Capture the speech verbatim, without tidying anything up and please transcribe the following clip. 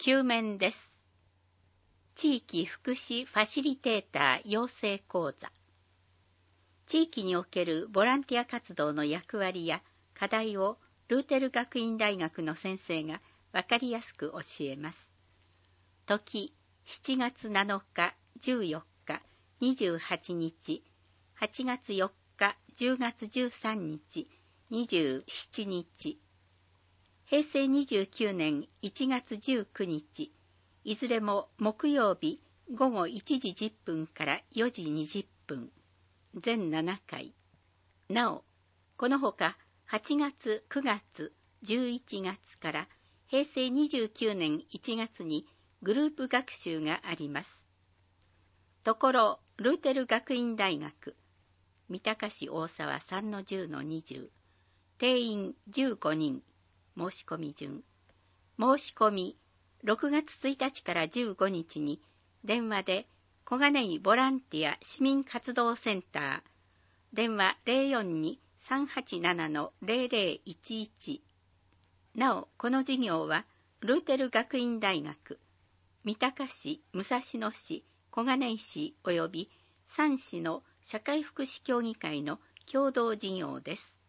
きゅう面です。地域福祉ファシリテーター養成講座。地域におけるボランティア活動の役割や課題をルーテル学院大学の先生がわかりやすく教えます。時しちがつなのか、じゅうよっか、にじゅうはちにち、はちがつよっか、じゅうがつじゅうさんにち、にじゅうしちにち。へいせいにじゅうきゅうねんいちがつじゅうくにち、いずれも木曜日ごごいちじじゅっぷんからよじにじゅっぷん、全ななかい。なお、このほかはちがつ、くがつ、じゅういちがつからへいせいにじゅうきゅうねんいちがつにグループ学習があります。ところ、ルーテル学院大学、三鷹市大沢 さんのじゅうのにじゅう、定員じゅうごにん、申し込み順。申し込み、ろくがつついたちからじゅうごにちに電話で小金井ボランティア市民活動センター、電話 ゼロよんに さんはちなな ゼロゼロいちいち。なお、この事業はルーテル学院大学、三鷹市、武蔵野市、小金井市及びさん市の社会福祉協議会の共同事業です。